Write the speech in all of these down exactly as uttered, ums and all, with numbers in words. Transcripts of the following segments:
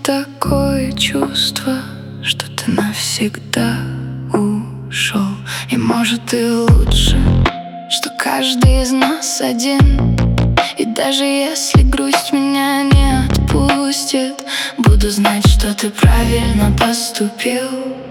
такое чувство, что ты навсегда ушел. И может и лучше, что каждый из нас один. И даже если грусть меня не отпустит, буду знать, что ты правильно поступил.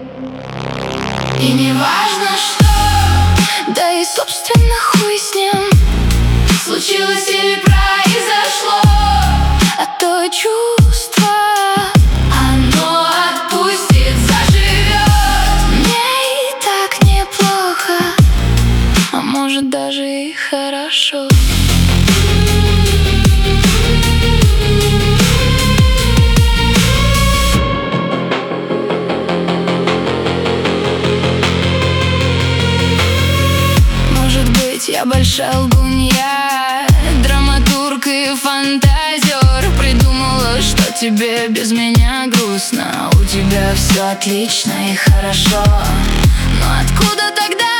И не важно, что, да и собственно хуй с ним, случилось или произошло. А то чувство, оно отпустит, заживет. Мне и так неплохо, а может даже и хорошо. Я большая лгунья, драматург и фантазер. Придумала, что тебе без меня грустно, у тебя все отлично и хорошо. Но откуда тогда